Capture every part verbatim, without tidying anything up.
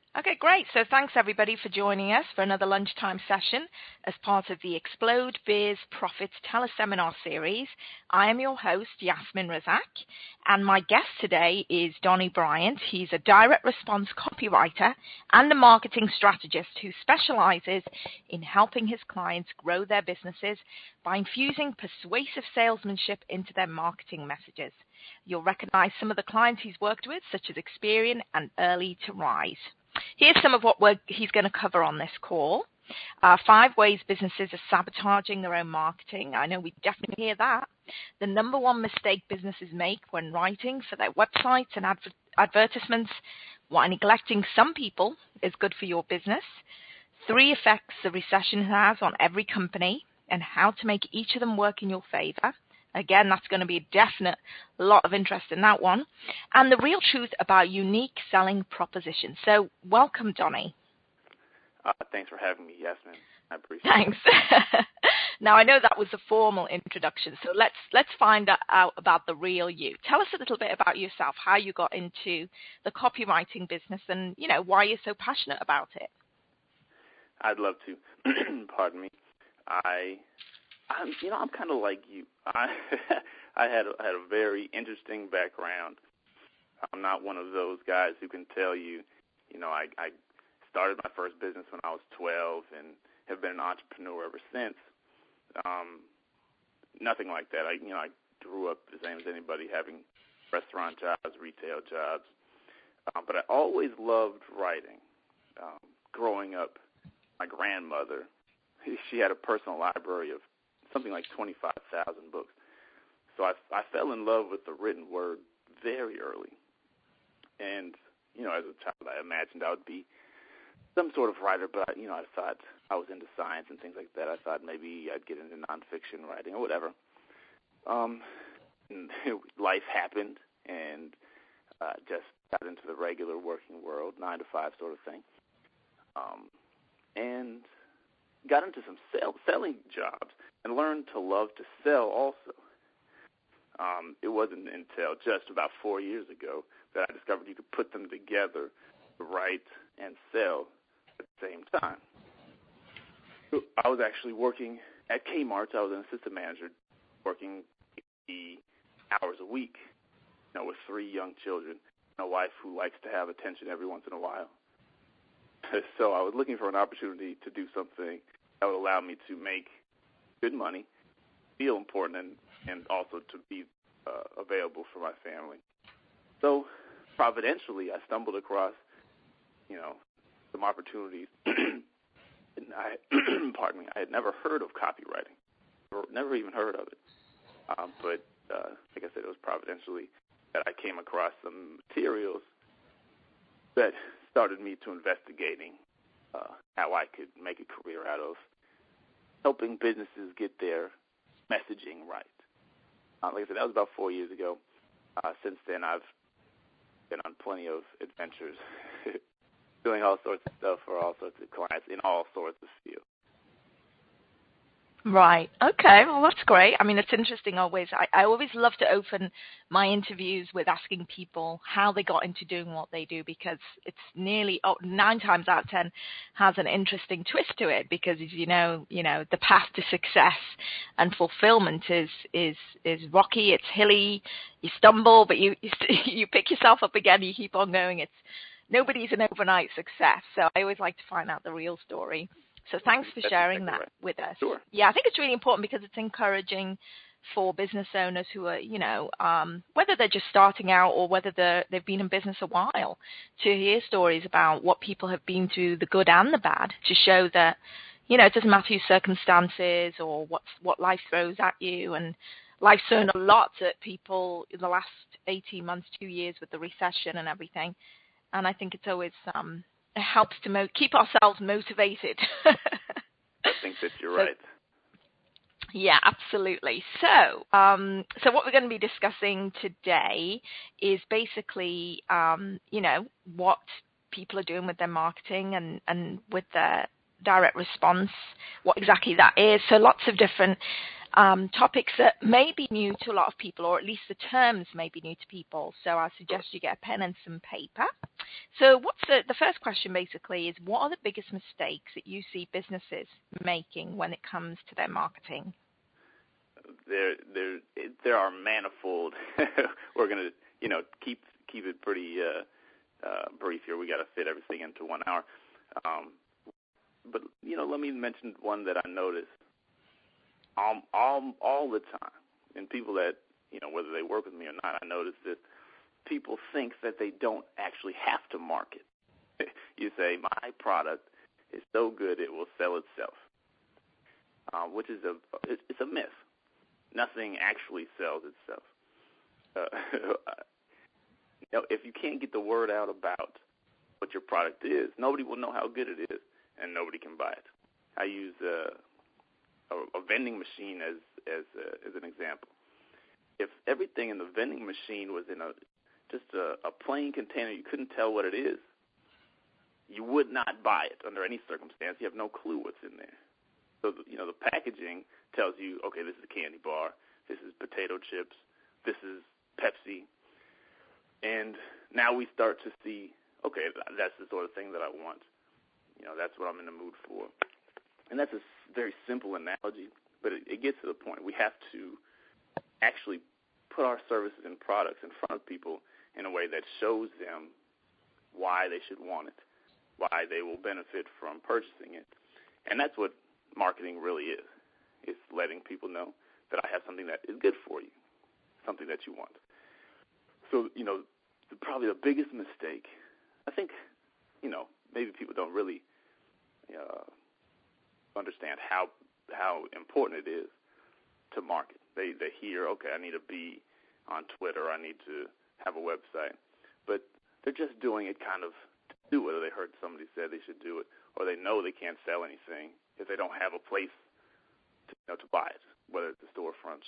Okay, great. So thanks everybody for joining us for another lunchtime session as part of the Explode Biz Profits Teleseminar series. I am your host, Yasmin Razak, and my guest today is Donnie Bryant. He's a direct response copywriter and a marketing strategist who specializes in helping his clients grow their businesses by infusing persuasive salesmanship into their marketing messages. You'll recognize some of the clients he's worked with, such as Experian and Early to Rise. Here's some of what we're, he's going to cover on this call. Uh, five ways businesses are sabotaging their own marketing. I know we definitely hear that. The number one mistake businesses make when writing for their websites and adver- advertisements, why neglecting some people is good for your business. Three effects the recession has on every company and how to make each of them work in your favor. Again, that's going to be a definite lot of interest in that one. And the real truth about unique selling propositions. So welcome, Donnie. Uh, thanks for having me, Yasmin. I appreciate Thanks. it. Now, I know that was a formal introduction, so let's let's find out about the real you. Tell us a little bit about yourself, how you got into the copywriting business and, you know, why you're so passionate about it. I'd love to. Pardon me. I... I'm, you know, I'm kind of like you. I I had a, had a very interesting background. I'm not one of those guys who can tell you, you know, I, I started my first business when I was twelve and have been an entrepreneur ever since. Um, nothing like that. I, you know, I grew up the same as anybody, having restaurant jobs, retail jobs. Um, but I always loved writing. Um, growing up, my grandmother, she had a personal library of something like twenty-five thousand books. So I, I fell in love with the written word very early. And, you know, as a child, I imagined I would be some sort of writer, but, you know, I thought I was into science and things like that. I thought maybe I'd get into nonfiction writing or whatever. Um, and life happened, and uh, just got into the regular working world, nine to five sort of thing. Um, and got into some sell, selling jobs and learned to love to sell also. Um, it wasn't until just about four years ago that I discovered you could put them together, write and sell at the same time. So I was actually working at Kmart. I was an assistant manager working eighty hours a week, you know, with three young children and a wife who likes to have attention every once in a while. So I was looking for an opportunity to do something that would allow me to make good money, feel important, and, and also to be uh, available for my family. So providentially, I stumbled across, you know, some opportunities. and I, pardon me, I had never heard of copywriting, or never even heard of it. Um, but uh, like I said, it was providentially that I came across some materials that started me to investigating uh, how I could make a career out of helping businesses get their messaging right. Uh, like I said, that was about four years ago. Uh, since then, I've been on plenty of adventures, doing all sorts of stuff for all sorts of clients in all sorts of fields. Right. Okay. Well, that's great. I mean, it's interesting always. I, I always love to open my interviews with asking people how they got into doing what they do, because it's nearly oh, nine times out of ten has an interesting twist to it, because as you know, you know, the path to success and fulfillment is is is rocky. It's hilly. You stumble, but you you, you pick yourself up again. You keep on going. It's nobody's an overnight success. So I always like to find out the real story. So thanks for That's sharing exactly that right. with us. Sure. Yeah, I think it's really important because it's encouraging for business owners who are, you know, um, whether they're just starting out or whether they're, they've been in business a while, to hear stories about what people have been through, the good and the bad, to show that, you know, it doesn't matter your circumstances or what's, what life throws at you. And life's thrown a lot at people in the last eighteen months, two years with the recession and everything. And I think it's always... Um, it helps to mo- keep ourselves motivated. I think that you're so, right. Yeah, absolutely. So, um, so what we're going to be discussing today is basically, um, you know, what people are doing with their marketing and, and with their direct response, what exactly that is. So lots of different um, topics that may be new to a lot of people, or at least the terms may be new to people. So I suggest you get a pen and some paper. So what's the, the first question basically is, what are the biggest mistakes that you see businesses making when it comes to their marketing? There, there, there are manifold. We're going to, you know, keep keep it pretty uh, uh, brief here. We got to fit everything into one hour. Um, but you know, let me mention one that I notice all, all, all the time, and people that, you know, whether they work with me or not, I notice this. People think that they don't actually have to market. You say, my product is so good it will sell itself, uh, which is a it's a myth. Nothing actually sells itself. Uh, you know, if you can't get the word out about what your product is, nobody will know how good it is, and nobody can buy it. I use uh, a, a vending machine as as, uh, as an example. If everything in the vending machine was in a just a, a plain container, you couldn't tell what it is, you would not buy it under any circumstance. You have no clue what's in there. So, you know, the packaging tells you, okay, this is a candy bar, this is potato chips, this is Pepsi. And now we start to see, okay, that's the sort of thing that I want. You know, that's what I'm in the mood for. And that's a very simple analogy, but it, it gets to the point. We have to actually put our services and products in front of people in a way that shows them why they should want it, why they will benefit from purchasing it. And that's what marketing really is. It's letting people know that I have something that is good for you, something that you want. So, you know, the, probably the biggest mistake, I think, you know, maybe people don't really uh, understand how how important it is to market. They they hear, okay, I need to be on Twitter, I need to have a website, but they're just doing it kind of to do it, or they heard somebody say they should do it, or they know they can't sell anything if they don't have a place to, you know, to buy it, whether it's a storefront,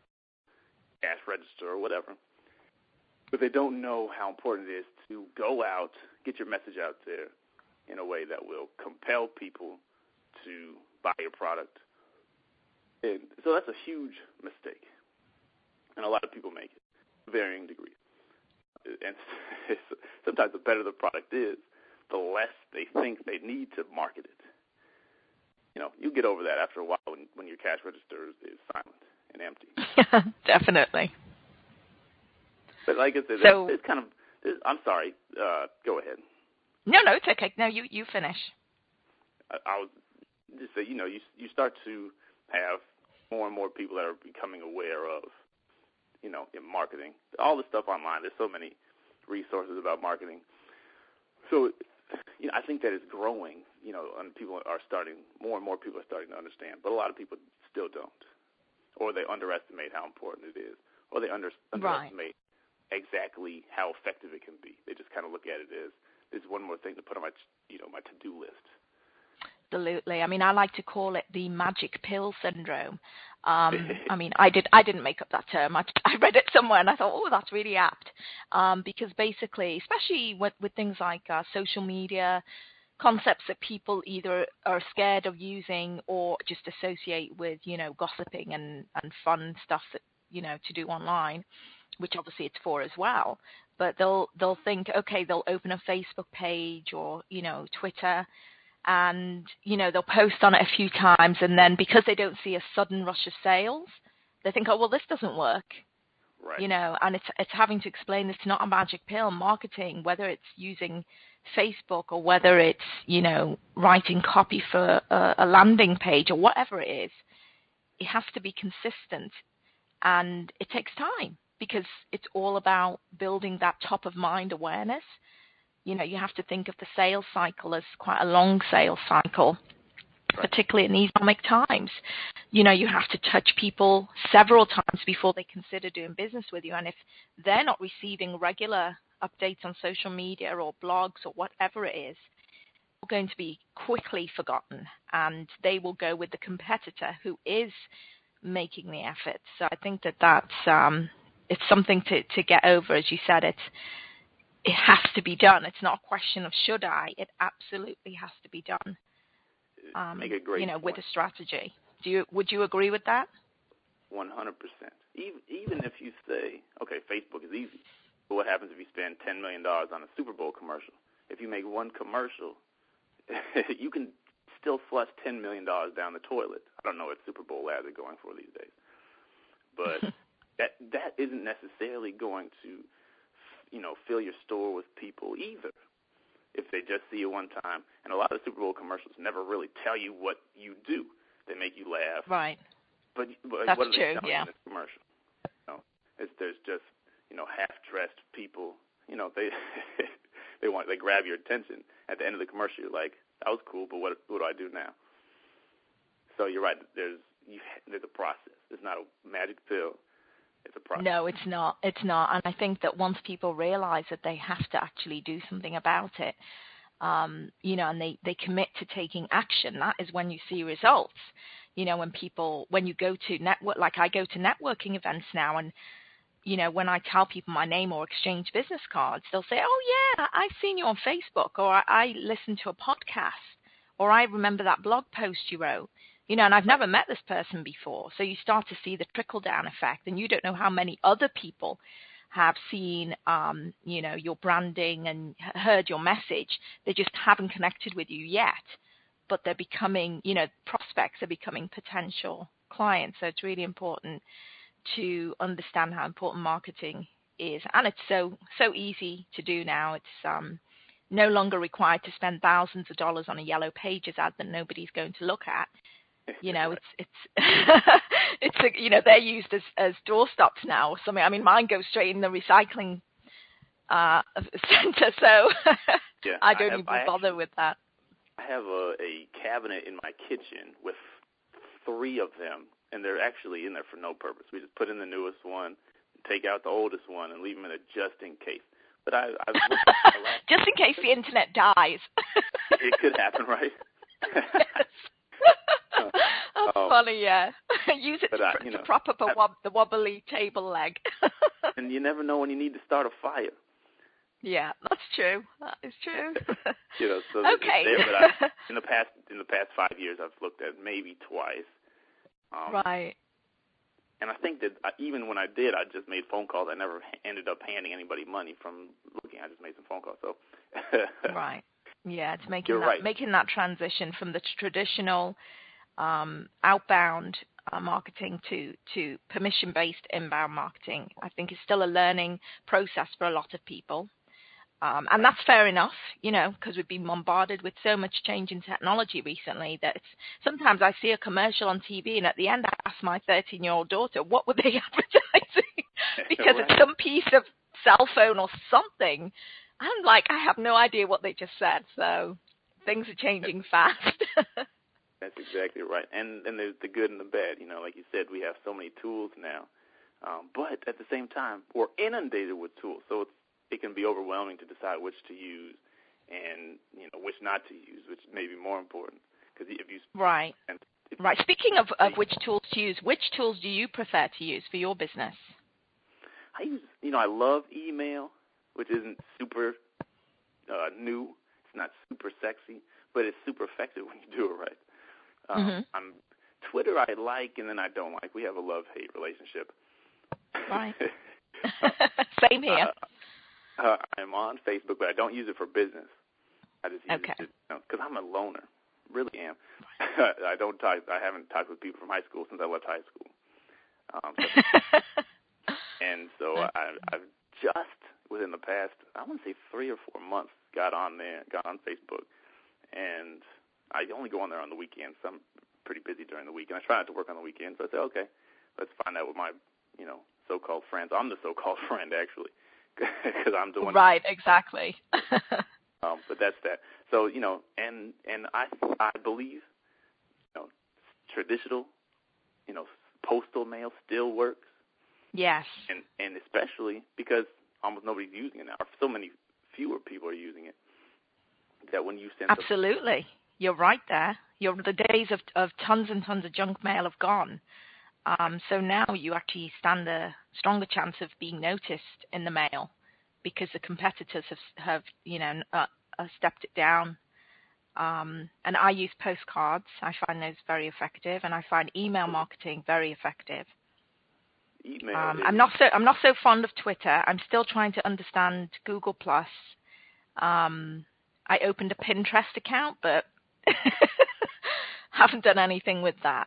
cash register, or whatever. But they don't know how important it is to go out, get your message out there in a way that will compel people to buy your product. And so that's a huge mistake, and a lot of people make it, varying degrees. And sometimes the better the product is, the less they think they need to market it. You know, you get over that after a while when, when your cash register is, is silent and empty. Definitely. But like I said, so, it's, it's kind of, it's, I'm sorry, uh, go ahead. No, no, it's okay. No, you, you finish. I, I was just say, you know, you you start to have more and more people that are becoming aware of, you know, in marketing. All the stuff online, there's so many resources about marketing. So, you know, I think that it's growing, you know, and people are starting, more and more people are starting to understand, but a lot of people still don't. Or they underestimate how important it is, or they under, underestimate right. exactly how effective it can be. They just kind of look at it as, this is one more thing to put on my, you know, my to-do list. Absolutely. I mean, I like to call it the magic pill syndrome. Um, I mean, I did. I didn't make up that term. I, I read it somewhere, and I thought, oh, that's really apt. Um, because basically, especially with, with things like uh, social media, concepts that people either are scared of using or just associate with, you know, gossiping and, and fun stuff that, you know, to do online, which obviously it's for as well. But they'll they'll think, okay, they'll open a Facebook page or, you know, Twitter, and, you know, they'll post on it a few times, and then because they don't see a sudden rush of sales, they think, oh, well, this doesn't work. Right. You know, and it's it's having to explain it's not a magic pill. Marketing, whether it's using Facebook or whether it's, you know, writing copy for a, a landing page or whatever it is, it has to be consistent, and it takes time because it's all about building that top of mind awareness. You know, you have to think of the sales cycle as quite a long sales cycle, particularly in these economic times. You know, you have to touch people several times before they consider doing business with you. And if they're not receiving regular updates on social media or blogs or whatever it is, they're going to be quickly forgotten, and they will go with the competitor who is making the effort. So I think that that's um, it's something to, to get over. As you said, it's It has to be done. It's not a question of should I. It absolutely has to be done. Um, Make a great you know, point. with a strategy. Do you? Would you agree with that? one hundred percent. Even even if you say, okay, Facebook is easy, but what happens if you spend ten million dollars on a Super Bowl commercial? If you make one commercial, you can still flush ten million dollars down the toilet. I don't know what Super Bowl ads are going for these days, but that that isn't necessarily going to, you know, fill your store with people either. If they just see you one time, and a lot of the Super Bowl commercials never really tell you what you do. They make you laugh. Right. But, but That's what are they true, selling yeah. in this commercial? You know, it's, there's just, you know, half-dressed people. You know, they they want they grab your attention. At the end of the commercial, you're like, that was cool, but what what do I do now? So you're right. There's you, there's a process. It's not a magic pill. It's a process. No, it's not. It's not. And I think that once people realize that they have to actually do something about it, um, you know, and they, they commit to taking action, that is when you see results. You know, when people, when you go to network, like I go to networking events now, and, you know, when I tell people my name or exchange business cards, they'll say, oh, yeah, I've seen you on Facebook, or I, I listened to a podcast, or I remember that blog post you wrote. You know, and I've never met this person before. So you start to see the trickle-down effect, and you don't know how many other people have seen, um, you know, your branding and heard your message. They just haven't connected with you yet, but they're becoming, you know, prospects are becoming potential clients. So it's really important to understand how important marketing is. And it's so, so easy to do now. It's um, no longer required to spend thousands of dollars on a Yellow Pages ad that nobody's going to look at. You know, it's it's it's a, you know, they're used as as doorstops now or something. I mean, mine goes straight in the recycling uh, center, so yeah, I don't I have, even I bother actually, with that. I have a, a cabinet in my kitchen with three of them, and they're actually in there for no purpose. We just put in the newest one, take out the oldest one, and leave them in there just in case. But I, I've just in case the internet dies. It could happen, right? Yes. That's um, funny, yeah. Use it to, I, to know, prop up a I, wob, the wobbly table leg. And you never know when you need to start a fire. Yeah, that's true. That is true. You know, so okay. It's there, but I, in the past, in the past five years, I've looked at maybe twice. Um, right. And I think that I, even when I did, I just made phone calls. I never ended up handing anybody money from looking. I just made some phone calls. So. Right. Yeah, it's making You're that right. making that transition from the traditional um, outbound uh, marketing to to permission-based inbound marketing. I think it's still a learning process for a lot of people, um, and that's fair enough, you know, because we've been bombarded with so much change in technology recently that it's, sometimes I see a commercial on T V, and at the end I ask my thirteen-year-old daughter, what were they advertising? Because Right. it's some piece of cell phone or something. I'm like, I have no idea what they just said, so things are changing fast. That's exactly right. And and there's the good and the bad. You know, like you said, we have so many tools now. Um, but at the same time, we're inundated with tools, so it's, it can be overwhelming to decide which to use and, you know, which not to use, which may be more important. Because if you Right. and if Right. Speaking of, of which tools to use, which tools do you prefer to use for your business? I use, you know, I love email, which isn't super uh, new. It's not super sexy, but it's super effective when you do it right. Um, Mm-hmm. I'm, Twitter I like, and then I don't like. We have a love-hate relationship. Right. Same here. Uh, uh, I'm on Facebook, but I don't use it for business. I just use Okay. it because you know, I'm a loner. Really am. I don't talk. I haven't talked with people from high school since I left high school. Um, so, and so I, I've just within the past, I want to say three or four months, got on there, got on Facebook, and I only go on there on the weekends. So I'm pretty busy during the week, and I try not to work on the weekends. So I say, okay, let's find out what my, you know, so-called friends. I'm the so-called friend actually, because I'm doing right. Exactly. um, but that's that. So you know, and and I I believe, you know, traditional, you know, postal mail still works. Yes. And and especially because almost nobody's using it now. Or so many fewer people are using it that when you send Absolutely. You're right there. You're, the days of, of tons and tons of junk mail have gone. Um, so now you actually stand a stronger chance of being noticed in the mail because the competitors have, have you know, uh, uh, stepped it down. Um, and I use postcards. I find those very effective, and I find email marketing very effective. Email. Um, is, I'm not so I'm not so fond of Twitter. I'm still trying to understand Google Plus. Um, I opened a Pinterest account, but haven't done anything with that.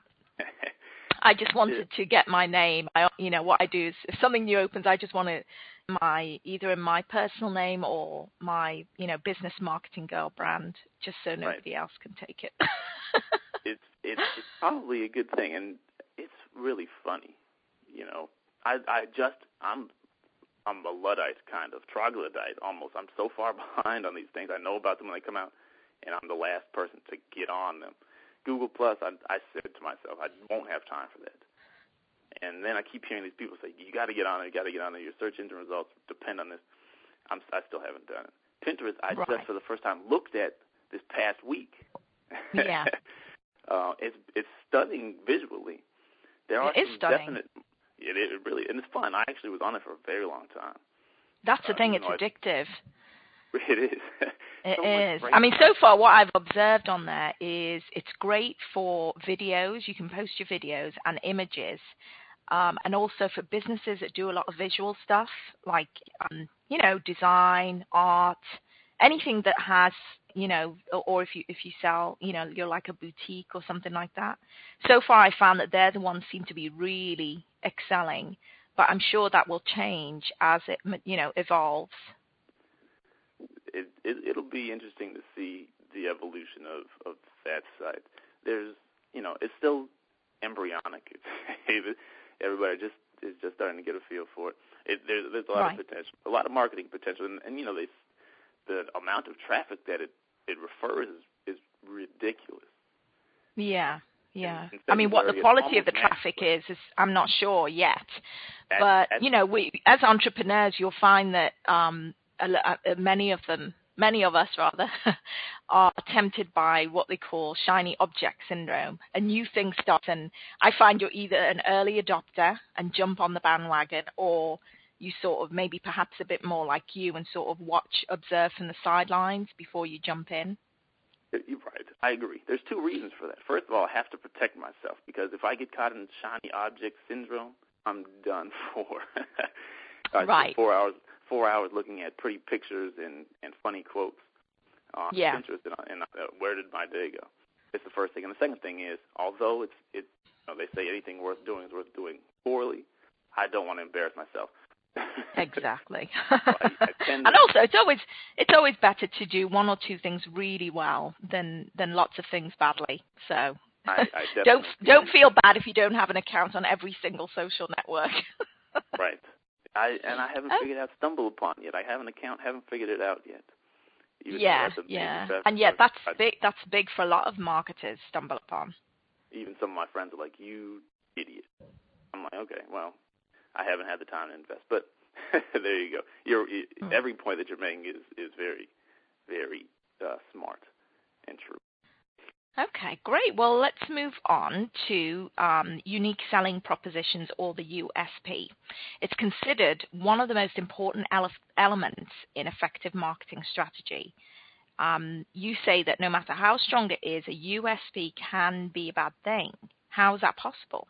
I just wanted to get my name. I, you know, what I do is if something new opens, I just want to my either in my personal name or my, you know, business marketing girl brand, just so nobody right. else can take it. it's it's it's probably a good thing, and it's really funny. You know, I I just I'm I'm a Luddite kind of troglodyte almost. I'm so far behind on these things. I know about them when they come out, and I'm the last person to get on them. Google Plus, I, I said to myself, I won't have time for that. And then I keep hearing these people say, you got to get on it, you got to get on it. Your search engine results depend on this. I'm, I still haven't done it. Pinterest, I right. just for the first time looked at this past week. Yeah. uh, it's it's stunning visually. There are it is some stunning. definite. It, it really, and it's fun. I actually was on it for a very long time. That's the uh, thing; it's I, addictive. It is. It so is. I mean, so far what I've observed on there is it's great for videos. You can post your videos and images. Um, and also for businesses that do a lot of visual stuff, like, um, you know, design, art, anything that has, you know, or, or if you if you sell, you know, you're like a boutique or something like that. So far I found that they're the ones seem to be really excelling, but I'm sure that will change as it, you know, evolves. It, it, it'll be interesting to see the evolution of, of that site. There's, you know, it's still embryonic. It's, everybody just is just starting to get a feel for it. it there's, there's a lot right. of potential, a lot of marketing potential, and, and you know, they, the amount of traffic that it, it refers is, is ridiculous. Yeah, yeah. In, in I mean, what the quality of the traffic is, is I'm not sure yet. At, but, at, you know, we as entrepreneurs, you'll find that um, many of them, many of us rather, are tempted by what they call shiny object syndrome. A new thing starts, and I find you're either an early adopter and jump on the bandwagon, or you sort of maybe perhaps a bit more like you and sort of watch, observe from the sidelines before you jump in. You're right. I agree. There's two reasons for that. First of all, I have to protect myself, because if I get caught in shiny object syndrome, I'm done for. I right. Four hours. Four hours looking at pretty pictures and, and funny quotes on yeah. Pinterest, and, and uh, where did my day go? It's the first thing. And the second thing is, although it's it, you know, they say anything worth doing is worth doing poorly, I don't want to embarrass myself. Exactly. so I, I and also, it's always it's always better to do one or two things really well than than lots of things badly. So I, I don't don't feel bad if you don't have an account on every single social network. Right. I and I haven't oh. figured out StumbleUpon yet. I have an account, haven't figured it out yet. Even yeah, yeah, and yet that's I, big. That's big for a lot of marketers. StumbleUpon. Even some of my friends are like, "You idiot." I'm like, "Okay, well, I haven't had the time to invest." But there you go. You're mm. every point that you're making is is very, very uh, smart and true. Okay, great. Well, let's move on to um, unique selling propositions, or the U S P. It's considered one of the most important ele- elements in effective marketing strategy. Um, you say that no matter how strong it is, a U S P can be a bad thing. How is that possible?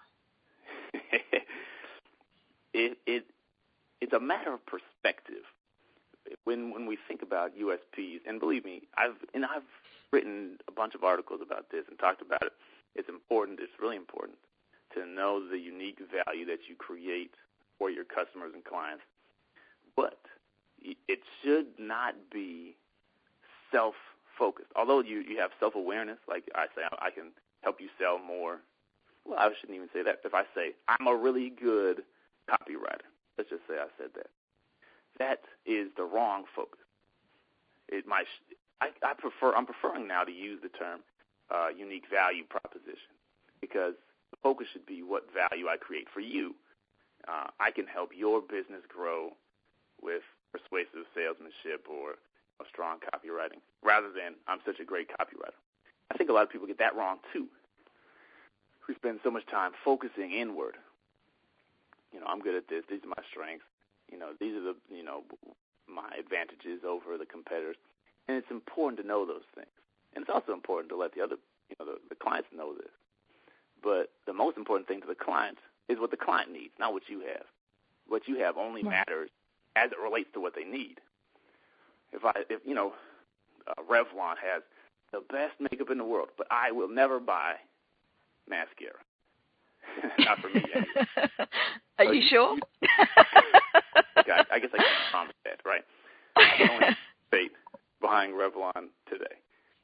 it, it it's a matter of perspective. When when we think about U S Ps, and believe me, I've and I've written a bunch of articles about this and talked about it. It's important, it's really important to know the unique value that you create for your customers and clients. But it should not be self-focused. Although you, you have self-awareness, like I say, I can help you sell more. Well, I shouldn't even say that. If I say, I'm a really good copywriter, let's just say I said that. That is the wrong focus. It might... I, I prefer. I'm preferring now to use the term uh, unique value proposition, because the focus should be what value I create for you. Uh, I can help your business grow with persuasive salesmanship or a strong copywriting, rather than I'm such a great copywriter. I think a lot of people get that wrong too. We spend so much time focusing inward. You know, I'm good at this. These are my strengths. You know, these are the you know my advantages over the competitors. And it's important to know those things. And it's also important to let the other, you know, the, the clients know this. But the most important thing to the clients is what the client needs, not what you have. What you have only right. matters as it relates to what they need. If I, if you know, uh, Revlon has the best makeup in the world, but I will never buy mascara. Not for me, anyway. Are so you sure? Okay, I, I guess I can't promise that, right? I'm only state behind Revlon today.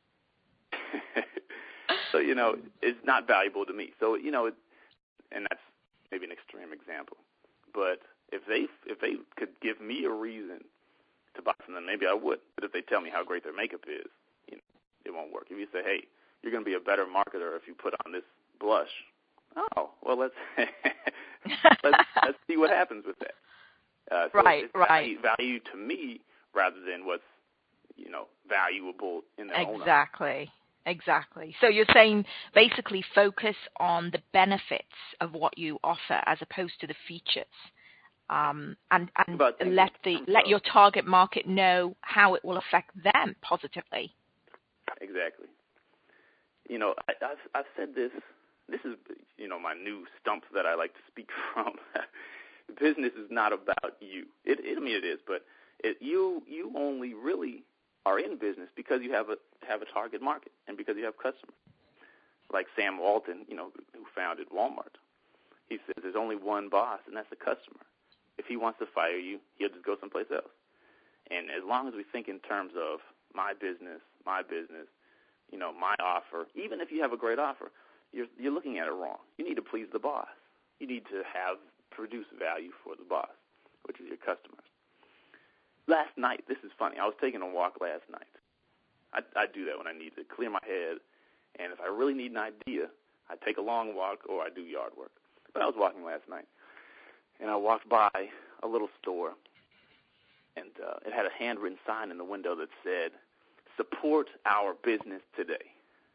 So, you know, it's not valuable to me. So, you know, it, and that's maybe an extreme example. But if they if they could give me a reason to buy something, maybe I would. But if they tell me how great their makeup is, you know, it won't work. If you say, hey, you're going to be a better marketer if you put on this blush, oh, well, let's let's, let's see what happens with that. Uh, so right, it's right. value, value to me rather than what's, you know, valuable in their own. Exactly, exactly. So you're saying basically focus on the benefits of what you offer as opposed to the features, um, and, and let the let your target market know how it will affect them positively. Exactly. You know, I, I've I've said this. This is, you know, my new stump that I like to speak from. Business is not about you. It, it I mean, it is, but it, you you only really are in business because you have a have a target market and because you have customers. Like Sam Walton, you know, who founded Walmart. He says there's only one boss, and that's the customer. If he wants to fire you, he'll just go someplace else. And as long as we think in terms of my business, my business, you know, my offer, even if you have a great offer, you're you're looking at it wrong. You need to please the boss. You need to have produce value for the boss, which is your customers. Last night, this is funny. I was taking a walk last night. I, I do that when I need to clear my head, and if I really need an idea, I take a long walk or I do yard work. But I was walking last night, and I walked by a little store, and uh, it had a handwritten sign in the window that said, "Support our business today."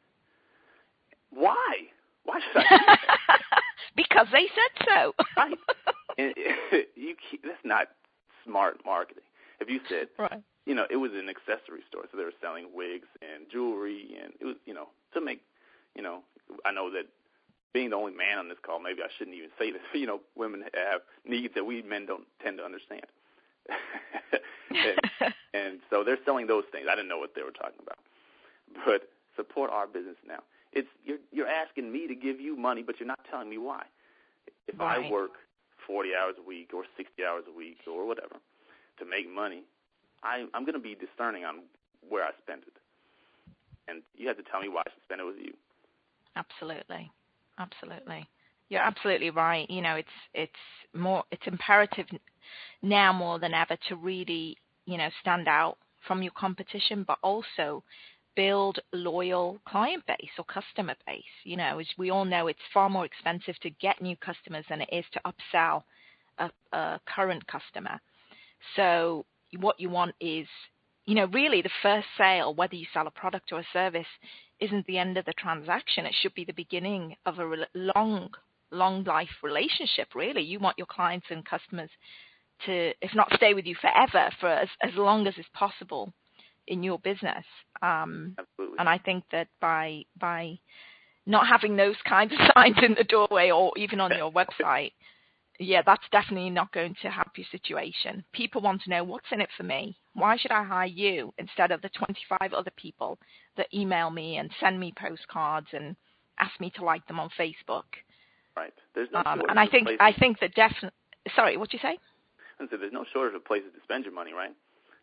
Why? Why should I do that? Because they said so. Right. And it, you, that's not smart marketing. If you said, right. you know, it was an accessory store, so they were selling wigs and jewelry, and it was, you know, to make, you know, I know that being the only man on this call, maybe I shouldn't even say this, you know, women have needs that we men don't tend to understand. and, and so they're selling those things. I didn't know what they were talking about. But support our business now. It's you're you're asking me to give you money, but you're not telling me why. If right. I work forty hours a week or sixty hours a week or whatever to make money, I, I'm going to be discerning on where I spend it. And you have to tell me why I should spend it with you. Absolutely, absolutely. You're absolutely right. You know, it's it's more it's imperative now more than ever to really, you know, stand out from your competition, but also build loyal client base or customer base. You know, as we all know, it's far more expensive to get new customers than it is to upsell a, a current customer. So what you want is, you know, really the first sale, whether you sell a product or a service, isn't the end of the transaction. It should be the beginning of a re- long, long life relationship, really. You want your clients and customers to, if not stay with you forever, for as, as long as is possible in your business. Um, Absolutely. and I think that by by not having those kinds of signs in the doorway or even on your website, yeah, that's definitely not going to help your situation. People want to know, what's in it for me? Why should I hire you instead of the twenty-five other people that email me and send me postcards and ask me to like them on Facebook? Right. There's no um, shortage and I of think places. I think that definitely. Sorry, what'd you say? I said there's no shortage of places to spend your money, right?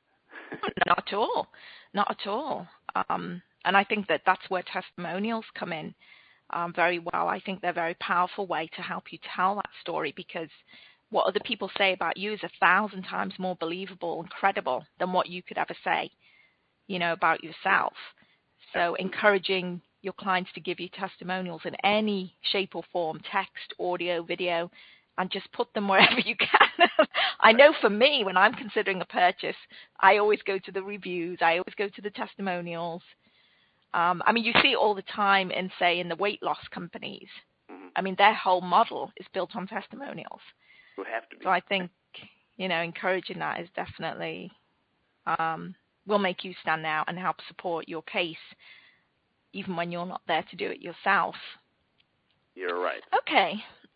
Not at all. Not at all. Um, and I think that that's where testimonials come in um, very well. I think they're a very powerful way to help you tell that story, because what other people say about you is a thousand times more believable and credible than what you could ever say, you know, about yourself. So encouraging your clients to give you testimonials in any shape or form, text, audio, video, and just put them wherever you can. I know for me, when I'm considering a purchase, I always go to the reviews. I always go to the testimonials. Um, I mean, you see it all the time in, say, in the weight loss companies. Mm-hmm. I mean, their whole model is built on testimonials. It would have to be. So I think, you know, encouraging that is definitely um, will make you stand out and help support your case, even when you're not there to do it yourself. You're right. Okay.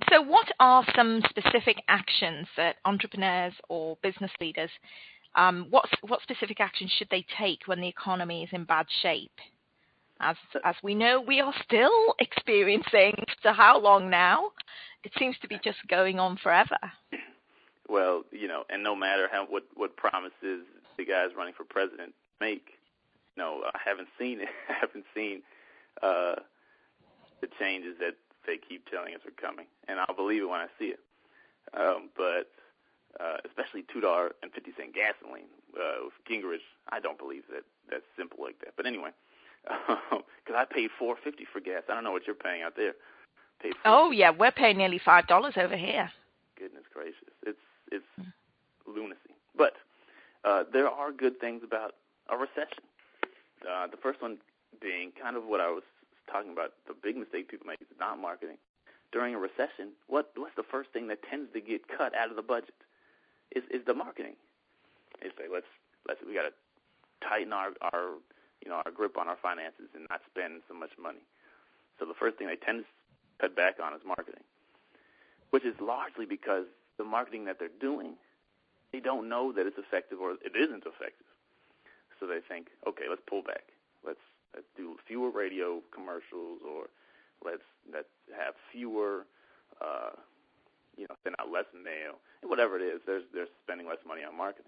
So what are some specific actions that entrepreneurs or business leaders, um, what, what specific actions should they take when the economy is in bad shape? As, as we know, we are still experiencing, for how long now? It seems to be just going on forever. Well, you know, and no matter how what, what promises the guys running for president make, no, I haven't seen it. I haven't seen uh, the changes that they keep telling us are coming, and I'll believe it when I see it. Um, but uh, especially two dollars and fifty cents gasoline uh, with Gingrich, I don't believe that that's simple like that. But anyway, because I paid four dollars and fifty cents for gas. I don't know what you're paying out there. Paid oh yeah, we're paying nearly five dollars over here. Goodness gracious, it's it's mm. lunacy. But uh, there are good things about a recession. Uh, the first one being kind of what I was talking about, the big mistake people make is not marketing. During a recession, what what's the first thing that tends to get cut out of the budget? Is is the marketing. They say let's let's we got to tighten our, our you know our grip on our finances and not spend so much money. So the first thing they tend to cut back on is marketing, which is largely because the marketing that they're doing, they don't know that it's effective or it isn't effective. So they think, okay, let's pull back. Let's let's do fewer radio commercials, or let's let's have fewer, uh, you know, send out less mail, whatever it is. They're they're spending less money on marketing,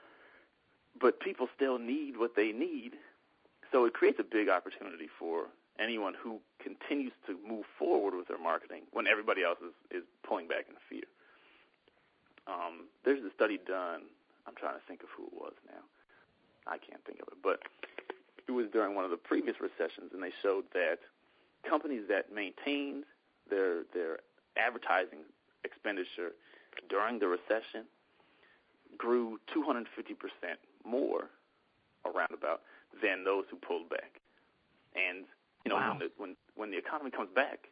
but people still need what they need. So it creates a big opportunity for anyone who continues to move forward with their marketing when everybody else is, is pulling back in fear. Um, there's a study done. I'm trying to think of who it was now. I can't think of it, but it was during one of the previous recessions, and they showed that companies that maintained their their advertising expenditure during the recession grew two hundred fifty percent more, around about, than those who pulled back. And you know, wow. when the when when the economy comes back,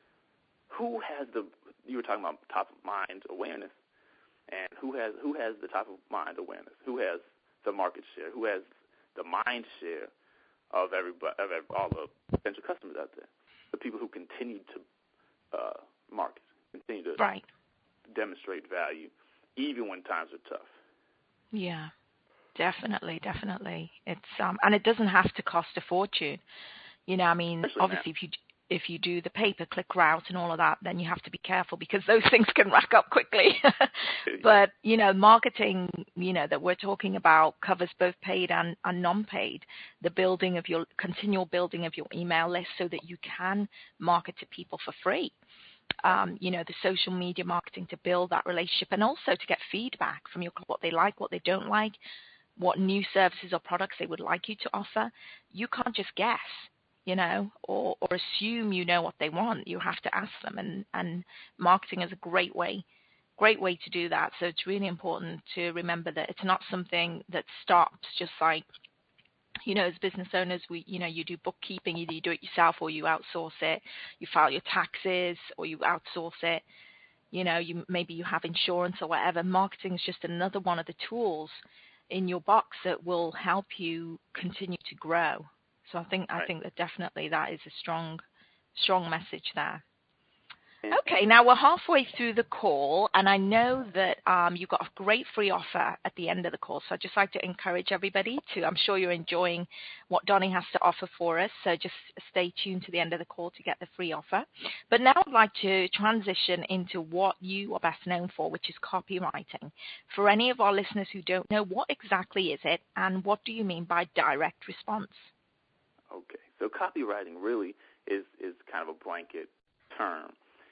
who has the you were talking about top of mind awareness, and who has who has the top of mind awareness? Who has the market share? Who has the mind share of everybody, of every, all the potential customers out there? The people who continue to uh, market, continue to right. demonstrate value, even when times are tough. Yeah, definitely, definitely. It's um, and it doesn't have to cost a fortune. You know, I mean, Especially obviously, now. if you if you do the pay-per-click route and all of that, then you have to be careful because those things can rack up quickly. But, you know, marketing, you know, that we're talking about covers both paid and, and non-paid. The building of your, continual building of your email list so that you can market to people for free. Um, you know, the social media marketing to build that relationship and also to get feedback from your, what they like, what they don't like, what new services or products they would like you to offer. You can't just guess. You know, or, or assume you know what they want. You have to ask them, and, and marketing is a great way, great way to do that. So it's really important to remember that it's not something that stops just like, you know, as business owners, we, you know, you do bookkeeping, either you do it yourself or you outsource it. You file your taxes or you outsource it. You know, you maybe you have insurance or whatever. Marketing is just another one of the tools in your box that will help you continue to grow. So I think I think that definitely that is a strong, strong message there. Okay, now we're halfway through the call, and I know that um, you've got a great free offer at the end of the call. So I'd just like to encourage everybody to, I'm sure you're enjoying what Donnie has to offer for us, so just stay tuned to the end of the call to get the free offer. But now I'd like to transition into what you are best known for, which is copywriting. For any of our listeners who don't know, what exactly is it, and what do you mean by direct response? Okay, so copywriting really is, is kind of a blanket term.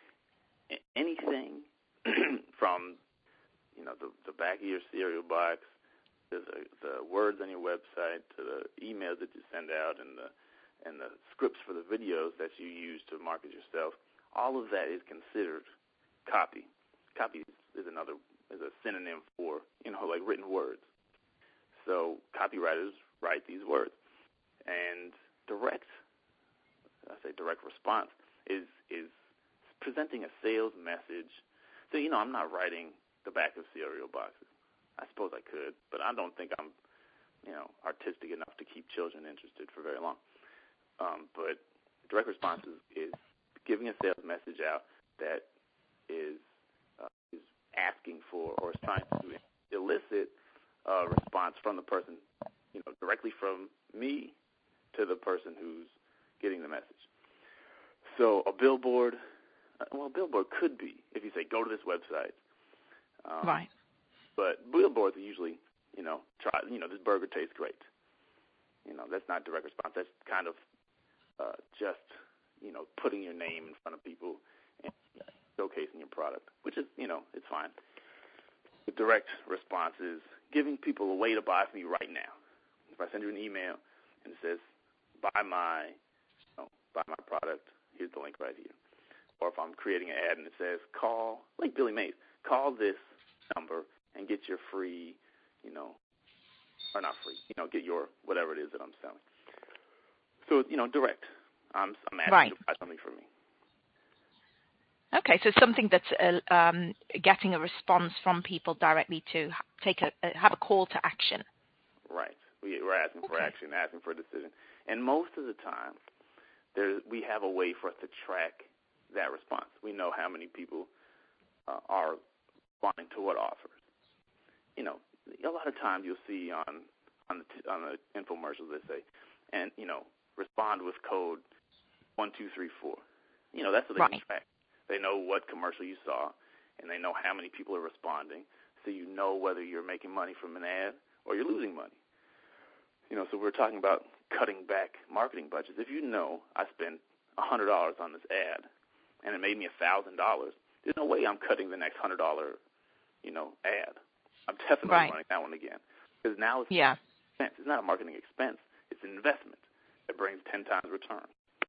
Anything from, you know, the, the back of your cereal box to the, the words on your website to the emails that you send out and the and the scripts for the videos that you use to market yourself, all of that is considered copy. Copy is another is a synonym for, you know, like written words. So copywriters write these words. And direct, I say direct response, is is presenting a sales message. So, you know, I'm not writing the back of cereal boxes. I suppose I could, but I don't think I'm, you know, artistic enough to keep children interested for very long. Um, but direct response is, is giving a sales message out that is uh, is asking for or is trying to elicit a response from the person, you know, directly from me to the person who's getting the message. So a billboard, well, a billboard could be if you say go to this website. Um, right. But billboards are usually, you know, try, you know, this burger tastes great. You know, that's not direct response. That's kind of uh, just, you know, putting your name in front of people and showcasing your product, which is, you know, it's fine. The direct response is giving people a way to buy from you right now. If I send you an email and it says, buy my, you know, buy my product, here's the link right here. Or if I'm creating an ad and it says, call, like Billy Mays, call this number and get your free, you know, or not free, you know, get your whatever it is that I'm selling. So, you know, direct. I'm, I'm asking right. you to buy something from me. Okay, so something that's uh, um, getting a response from people directly to take a uh, have a call to action. Right. We, we're asking for okay. action, asking for a decision. And most of the time, there we have a way for us to track that response. We know how many people uh, are responding to what offers. You know, a lot of times you'll see on on the t- on the infomercials they say, and you know, respond with code one two three four. You know, that's what they right. can track. They know what commercial you saw, and they know how many people are responding, so you know whether you're making money from an ad or you're losing money. You know, so we're talking about cutting back marketing budgets. If you know I spent one hundred dollars on this ad and it made me one thousand dollars, there's no way I'm cutting the next one hundred dollars, you know, ad. I'm definitely right. running that one again. Because now it's yeah. an expense. It's not a marketing expense. It's an investment that brings ten times return.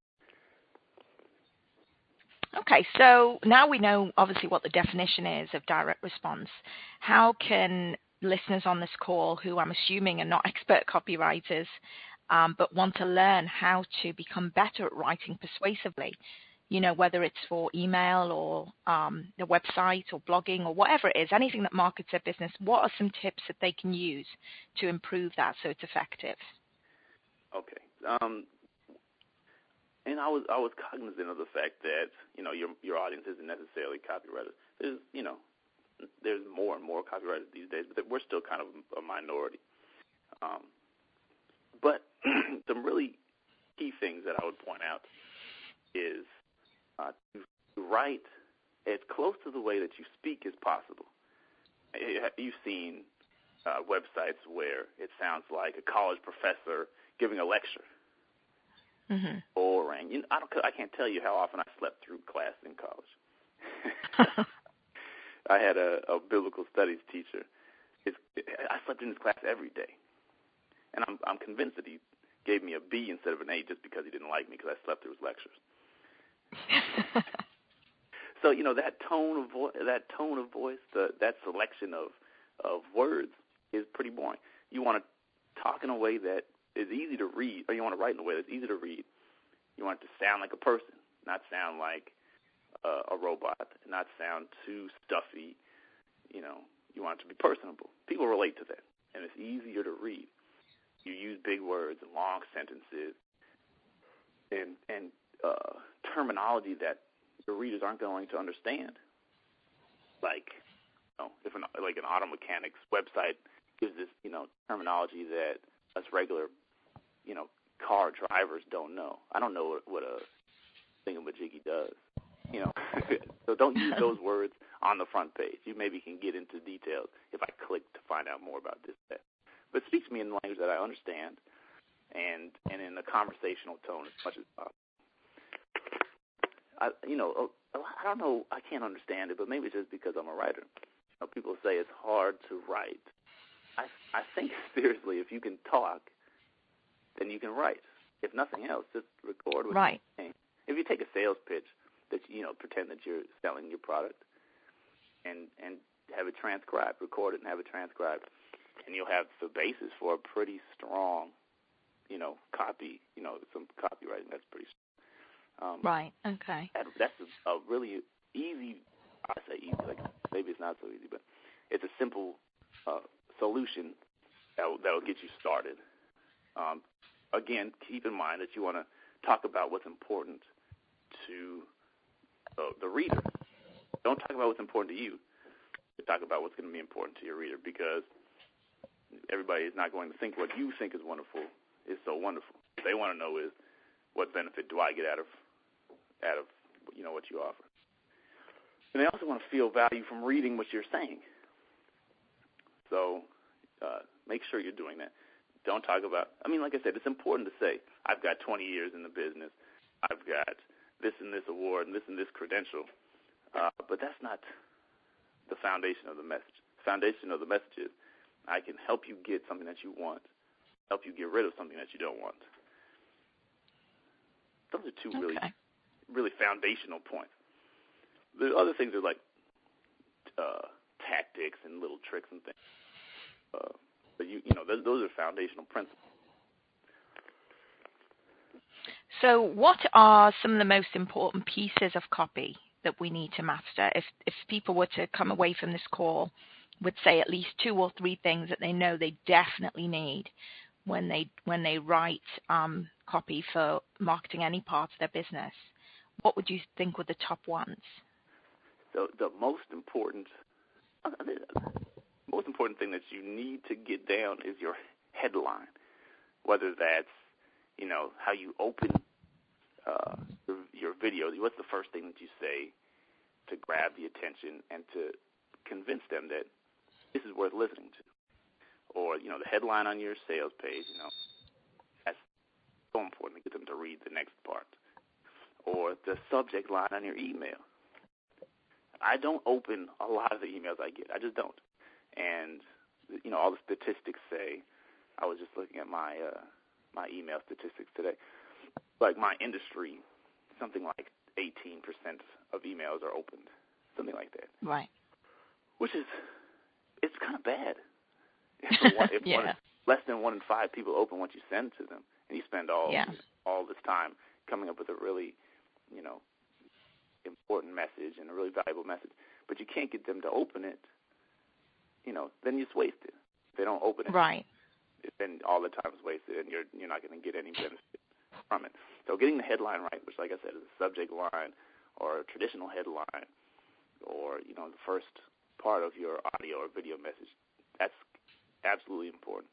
Okay, so now we know obviously what the definition is of direct response. How can listeners on this call, who I'm assuming are not expert copywriters, um, but want to learn how to become better at writing persuasively, you know, whether it's for email or um, the website or blogging or whatever it is, anything that markets their business, what are some tips that they can use to improve that so it's effective? Okay. Um, And I was I was cognizant of the fact that, you know, your your audience isn't necessarily copywriters. There's, you know, there's more and more copywriters these days, but we're still kind of a minority. Um, but some really key things that I would point out is uh, to write as close to the way that you speak as possible. You've seen uh, websites where it sounds like a college professor giving a lecture. Mm-hmm. Boring. You know, I don't. I can't tell you how often I slept through class in college. I had a, a biblical studies teacher. His, I slept in his class every day, and I'm I'm convinced that he gave me a B instead of an A just because he didn't like me because I slept through his lectures. So you know that tone of vo- that tone of voice, the, that selection of of words is pretty boring. You want to talk in a way that is easy to read, or you want to write in a way that's easy to read. You want it to sound like a person, not sound like uh, a robot, not sound too stuffy. You know, you want it to be personable. People relate to that, and it's easier to read. You use big words and long sentences and and uh, terminology that your readers aren't going to understand. Like, you know, if an like an auto mechanic's website gives this, you know, terminology that us regular, you know, car drivers don't know. I don't know what, what a thingamajiggy does, you know. So don't use those words on the front page. You maybe can get into details if I click to find out more about this, that. But speak to me in language that I understand and and in a conversational tone as much as possible. I, you know, I don't know, I can't understand it, but maybe it's just because I'm a writer. You know, people say it's hard to write. I I think seriously, if you can talk, then you can write. If nothing else, just record what right. you're saying. If you take a sales pitch that, you know, pretend that you're selling your product and and have it transcribed, record it and have it transcribed, and you'll have the basis for a pretty strong, you know, copy, you know, some copywriting that's pretty strong. Um, right, okay. That, that's a, a really easy, I say easy, like maybe it's not so easy, but it's a simple uh, solution that will, that will get you started. Um, again, keep in mind that you want to talk about what's important to uh, the reader. Don't talk about what's important to you. Talk about what's going to be important to your reader, because everybody is not going to think what you think is wonderful is so wonderful. What they want to know is, what benefit do I get out of out of you know what you offer? And they also want to feel value from reading what you're saying. So uh, make sure you're doing that. Don't talk about, I mean, like I said, it's important to say, I've got twenty years in the business, I've got this and this award and this and this credential, uh, but that's not the foundation of the message. The foundation of the message is, I can help you get something that you want, help you get rid of something that you don't want. Those are two okay. really, really foundational points. The other things are like uh, tactics and little tricks and things. Uh, but, you, you know, those, those are foundational principles. So what are some of the most important pieces of copy that we need to master? If, if people were to come away from this call with, say, at least two or three things that they know they definitely need when they when they write um, copy for marketing any part of their business, what would you think were the top ones? The, the most important, most important thing that you need to get down is your headline. Whether that's, you know, how you open uh, your, your video. What's the first thing that you say to grab the attention and to convince them that this is worth listening to? Or, you know, the headline on your sales page, you know, that's so important to get them to read the next part. Or the subject line on your email. I don't open a lot of the emails I get. I just don't. And, you know, all the statistics say, I was just looking at my uh, my email statistics today, like my industry, something like eighteen percent of emails are opened, something like that. Right. Which is, it's kind of bad. If, one, if yeah. one, less than one in five people open what you send to them, and you spend all yeah. all this time coming up with a really, you know, important message and a really valuable message, but you can't get them to open it, you know, then you just waste it. If they don't open it, right. then all the time is wasted, and you're you're not going to get any benefit from it. So getting the headline right, which, like I said, is a subject line or a traditional headline, or, you know, the first part of your audio or video message, that's absolutely important.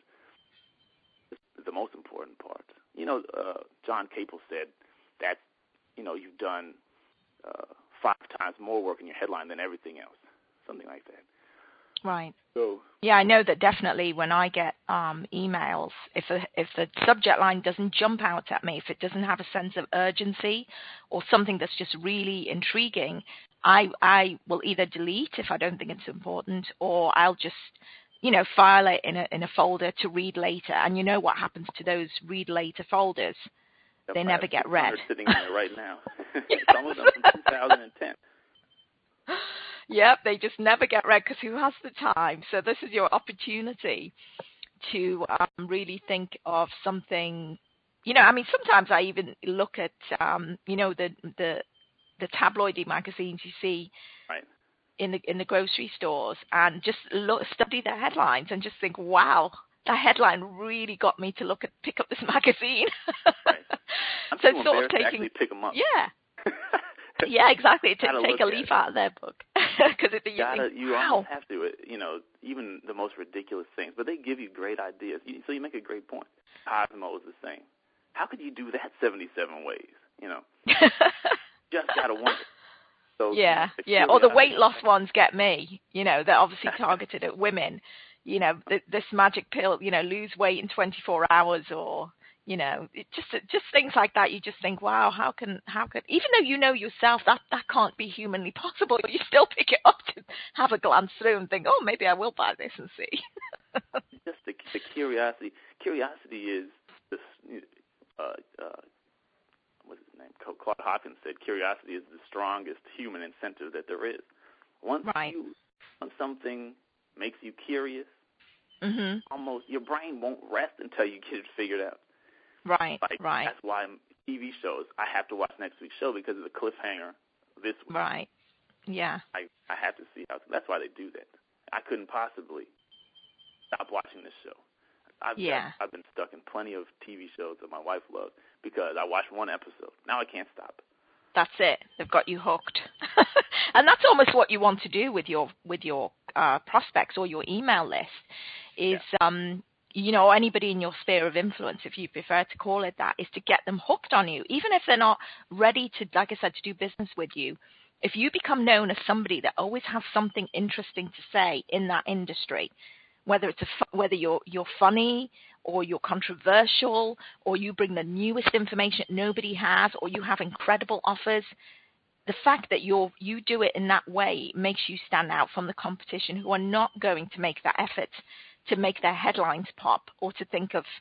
It's the most important part. You know, uh, John Capel said that, you know, you've done uh, five times more work in your headline than everything else, something like that. Right. So, yeah, I know that definitely when I get um, emails, if a, if the subject line doesn't jump out at me, if it doesn't have a sense of urgency or something that's just really intriguing, I I will either delete if I don't think it's important, or I'll just, you know, file it in a in a folder to read later. And you know what happens to those read later folders? They never get read. Sitting there right now. Some of them from two thousand ten. Yep, they just never get read because who has the time? So this is your opportunity to um, really think of something. You know, I mean, sometimes I even look at, um, you know, the the the tabloidy magazines you see right. in the in the grocery stores, and just look, study their headlines and just think, wow, that headline really got me to look at pick up this magazine. Right. I'm so too sort of taking, to actually pick them up. Yeah. Yeah, exactly. To take a leaf it. out of their book, because you Gotta, think, you wow. almost have to. You know, even the most ridiculous things, but they give you great ideas. You, so you make a great point. Cosmo is the same. How could you do that seventy-seven ways? You know, just gotta wonder. So yeah, you know, yeah. Or the weight loss ones get me. You know, they're obviously targeted at women. You know, th- this magic pill. You know, lose weight in twenty-four hours, or you know, it just just things like that. You just think, wow, how can how can even though you know yourself that that can't be humanly possible, you still pick it up to have a glance through and think, oh, maybe I will buy this and see. Just the, the curiosity. Curiosity is this. Uh, uh, what's his name? Claude Hopkins said, curiosity is the strongest human incentive that there is. Once right. you, once something makes you curious, mm-hmm. almost your brain won't rest until you get it figured out. Right, like, right. That's why T V shows, I have to watch next week's show because of the cliffhanger this week. Right, yeah. I, I have to see how, that's why they do that. I couldn't possibly stop watching this show. I've, yeah. got, I've been stuck in plenty of T V shows that my wife loves because I watched one episode. Now I can't stop. that's it. They've got you hooked. And that's almost what you want to do with your with your uh, prospects or your email list is, yeah. um, you know, anybody in your sphere of influence, if you prefer to call it that, is to get them hooked on you. Even if they're not ready to, like I said, to do business with you, if you become known as somebody that always has something interesting to say in that industry, whether it's a, whether you're you're funny or you're controversial or you bring the newest information nobody has or you have incredible offers, the fact that you're you do it in that way makes you stand out from the competition who are not going to make that effort to make their headlines pop or to think of,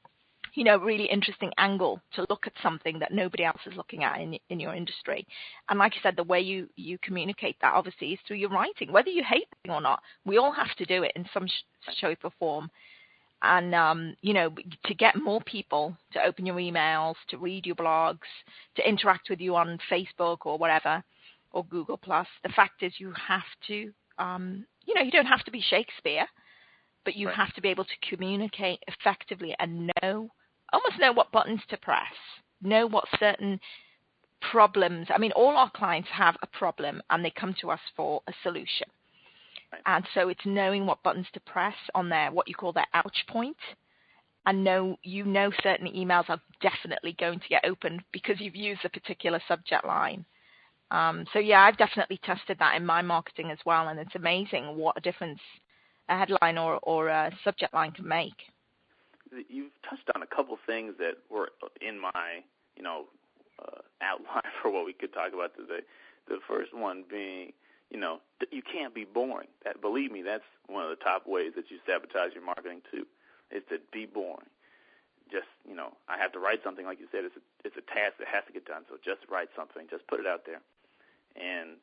you know, really interesting angle to look at something that nobody else is looking at in, in your industry. And like I said, the way you, you communicate that obviously is through your writing, whether you hate it or not. We all have to do it in some sh- shape or form. And, um, you know, to get more people to open your emails, to read your blogs, to interact with you on Facebook or whatever, or Google Plus, the fact is you have to, um, you know, you don't have to be Shakespeare, but you right. have to be able to communicate effectively and know, almost know what buttons to press, know what certain problems. I mean, all our clients have a problem and they come to us for a solution. And so it's knowing what buttons to press on their, what you call their ouch point, and know, you know certain emails are definitely going to get opened because you've used a particular subject line. Um, so yeah, I've definitely tested that in my marketing as well, and it's amazing what a difference a headline or, or a subject line can make. You've touched on a couple things that were in my, you know, uh, outline for what we could talk about today. The first one being, you know, you can't be boring. That, believe me, that's one of the top ways that you sabotage your marketing too, is to be boring. Just, you know, I have to write something, like you said, it's a, it's a task that has to get done, so just write something, just put it out there. And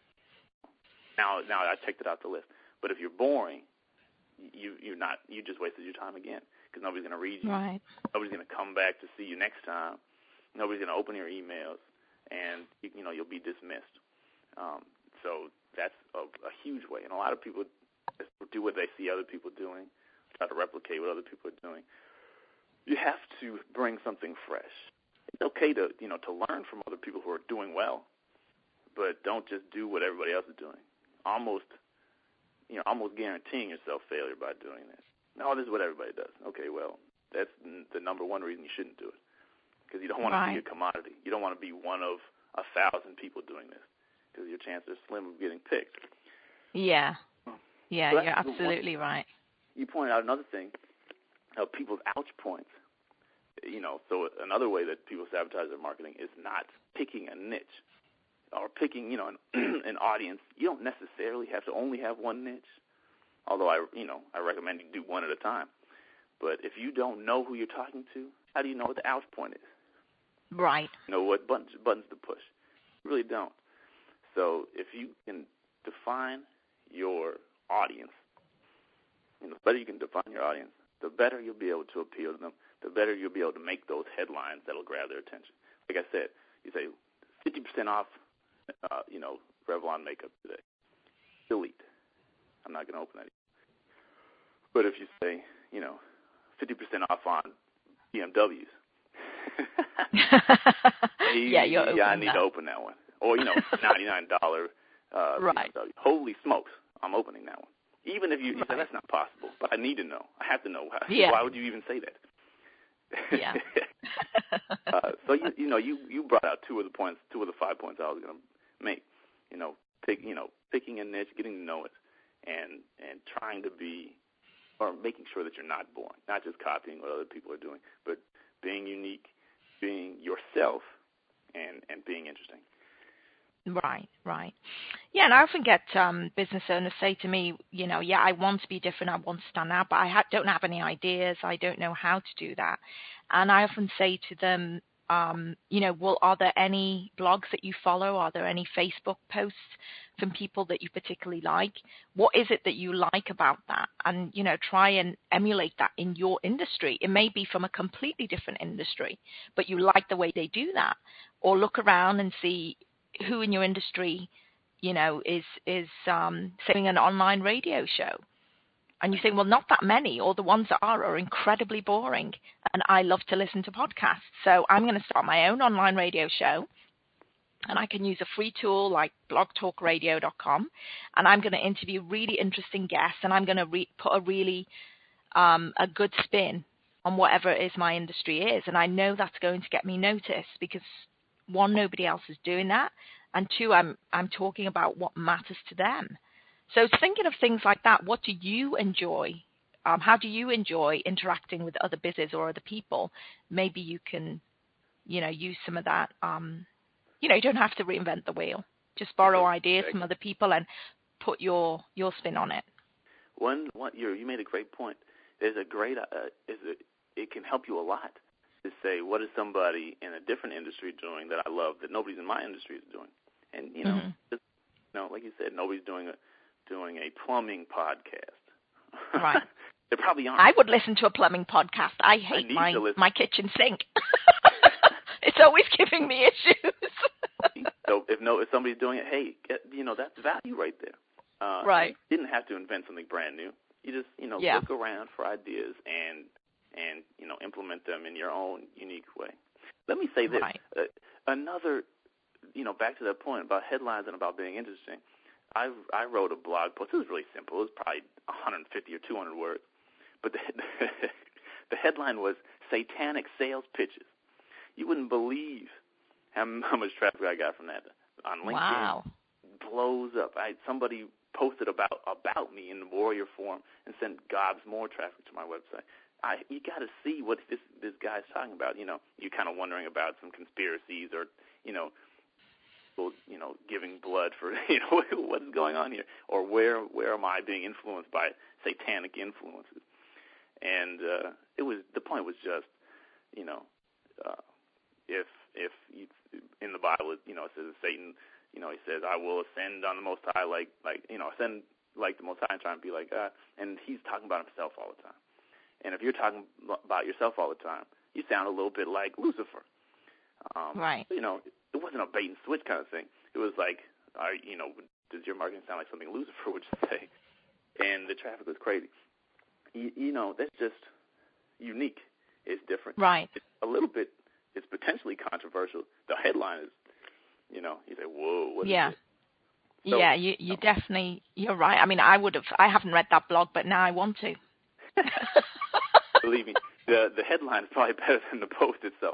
now now I checked it out the list. But if you're boring, you, you're not, you just wasted your time again because nobody's going to read you. Right. Nobody's going to come back to see you next time. Nobody's going to open your emails, and, you, you know, you'll be dismissed. Um, so that's a, a huge way. And a lot of people do what they see other people doing, try to replicate what other people are doing. You have to bring something fresh. It's okay to, you know, to learn from other people who are doing well, but don't just do what everybody else is doing. Almost, you know, almost guaranteeing yourself failure by doing this. No, this is what everybody does. Okay, well, that's the number one reason you shouldn't do it, because you don't want right. to be a commodity. You don't want to be one of a thousand people doing this, because your chances are slim of getting picked. Yeah, yeah, so you're absolutely one. right. You pointed out another thing, of people's ouch points. You know, so another way that people sabotage their marketing is not picking a niche or picking, you know, an, an audience. You don't necessarily have to only have one niche, although I, you know, I recommend you do one at a time. But if you don't know who you're talking to, how do you know what the ouch point is? Right. You know what buttons, buttons to push. You really don't. So if you can define your audience, you know, the better you can define your audience, the better you'll be able to appeal to them, the better you'll be able to make those headlines that'll grab their attention. Like I said, you say fifty percent off, uh, you know, Revlon makeup today. Delete. I'm not going to open that. But if you say, you know, fifty percent off on B M Ws, yeah, you're yeah, I need that. to open that one. Or, you know, ninety-nine dollars uh, right. B M W. Holy smokes, I'm opening that one. Even if you, you right. say that's not possible, but I need to know. I have to know. Yeah. Why would you even say that? Yeah. uh, so you you know you, you brought out two of the points, two of the five points I was going to make. You know, pick you know picking a niche, getting to know it, and and trying to be, or making sure that you're not boring, not just copying what other people are doing, but being unique, being yourself, and and being interesting. Right, right. Yeah, and I often get um, business owners say to me, you know, yeah, I want to be different, I want to stand out, but I ha- don't have any ideas, I don't know how to do that. And I often say to them, um, you know, well, are there any blogs that you follow? Are there any Facebook posts from people that you particularly like? What is it that you like about that? And, you know, try and emulate that in your industry. It may be from a completely different industry, but you like the way they do that. Or look around and see who in your industry, you know, is is um, selling an online radio show. And you think, well, not that many, or the ones that are are incredibly boring, and I love to listen to podcasts. So I'm going to start my own online radio show, and I can use a free tool like blog talk radio dot com, and I'm going to interview really interesting guests, and I'm going to re- put a really um, a good spin on whatever it is my industry is, and I know that's going to get me noticed because one, nobody else is doing that, and two, I'm I'm talking about what matters to them. So thinking of things like that, what do you enjoy? Um, how do you enjoy interacting with other businesses or other people? Maybe you can, you know, use some of that. Um, you know, you don't have to reinvent the wheel. Just borrow ideas from other people and put your your spin on it. One, one, you you made a great point. There's a great, uh, is a, it can help you a lot to say, what is somebody in a different industry doing that I love that nobody's in my industry is doing? And you know, Mm-hmm. just, you know, like you said, nobody's doing a doing a plumbing podcast. Right. There probably aren't. I would listen to a plumbing podcast. I hate I my my kitchen sink. It's always giving me issues. So if no, if somebody's doing it, hey, get, you know, that's value right there. Uh, right. You didn't have to invent something brand new. You just, you know, yeah. look around for ideas and and you know implement them in your own unique way. Let me say this. Right. Uh, another, you know, back to that point about headlines and about being interesting. I I wrote a blog post. It was really simple. It was probably one hundred fifty or two hundred words. But the, the headline was Satanic Sales Pitches. You wouldn't believe how, how much traffic I got from that on LinkedIn. Wow. Blows up. I somebody posted about about me in the Warrior Forum and sent gobs more traffic to my website. I you got to see what this this guy's talking about. You know, you're kind of wondering about some conspiracies or you know, people, you know, giving blood for you know what is going on here, or where where am I being influenced by satanic influences? And uh, it was the point was just, you know, uh, if if you, in the Bible, you know, it says Satan, you know, he says, I will ascend on the Most High, like like you know, ascend like the Most High and try and be like God. And he's talking about himself all the time. And if you're talking about yourself all the time, you sound a little bit like Lucifer. Um, right. You know, it wasn't a bait and switch kind of thing. It was like, are, you know, does your marketing sound like something Lucifer would say? And the traffic was crazy. You, you know, that's just unique. It's different. Right. It's a little bit, it's potentially controversial. The headline is, you know, you say, whoa, what yeah. is it? So, yeah, you, you no. definitely, you're right. I mean, I would have, I haven't read that blog, but now I want to. Believe me, the the headline is probably better than the post itself.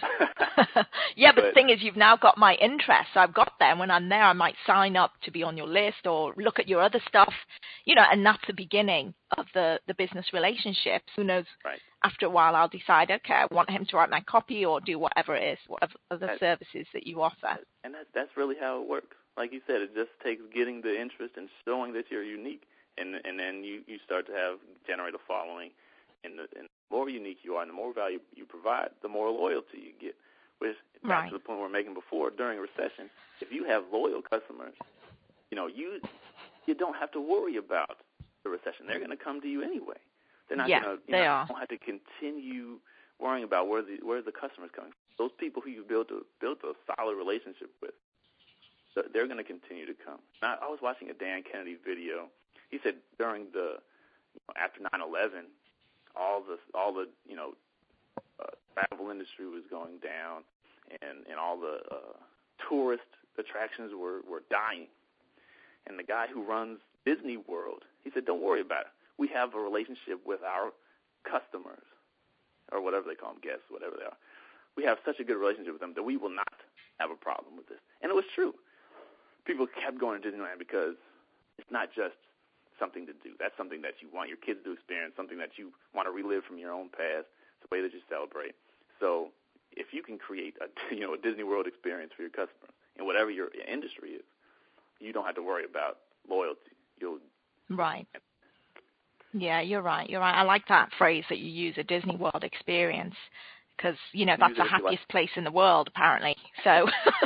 yeah, but, but the thing is, you've now got my interest. So I've got there, and when I'm there, I might sign up to be on your list or look at your other stuff, you know, and that's the beginning of the, the business relationships. Who knows? Right. After a while, I'll decide, okay, I want him to write my copy or do whatever it is, whatever other that's, services that you offer. And that's, that's really how it works. Like you said, it just takes getting the interest and showing that you're unique. And and then you, you start to have generate a following, and the, and the more unique you are, and the more value you provide, the more loyalty you get. Which back right. to the point we were making before, during a recession, if you have loyal customers, you know you you don't have to worry about the recession. They're going to come to you anyway. They're not yeah, going to. They know, are. don't have to continue worrying about where the where the customers coming from. Those people who you built a built a solid relationship with, so they're going to continue to come. Now, I was watching a Dan Kennedy video. He said during the you know, after nine eleven, all the all the you know uh, travel industry was going down, and and all the uh, tourist attractions were were dying. And the guy who runs Disney World, he said, "Don't worry about it. We have a relationship with our customers, or whatever they call them, guests, whatever they are. We have such a good relationship with them that we will not have a problem with this." And it was true. People kept going to Disneyland because it's not just something to do. That's something that you want your kids to experience, something that you want to relive from your own past. It's a way that you celebrate. So if you can create a you know a Disney World experience for your customers in whatever your industry is, you don't have to worry about loyalty. You'll right. Yeah, you're right. You're right. I like that phrase that you use, a Disney World experience, because you know that's the happiest like. place in the world, apparently. So.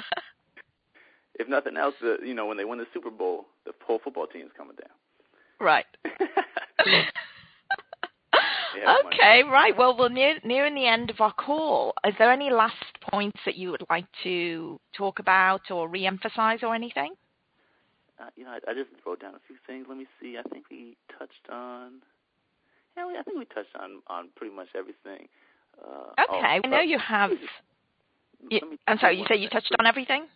If nothing else, uh, you know, when they win the Super Bowl, the whole football team's coming down. Right. Okay, right. Well, we're near, nearing the end of our call. Is there any last points that you would like to talk about or re-emphasize or anything? Uh, you know, I, I just wrote down a few things. Let me see. I think we touched on. Yeah, we, I think we touched on, on pretty much everything. Uh, okay. Oh, I know you have. You, I'm sorry. You say you touched on everything?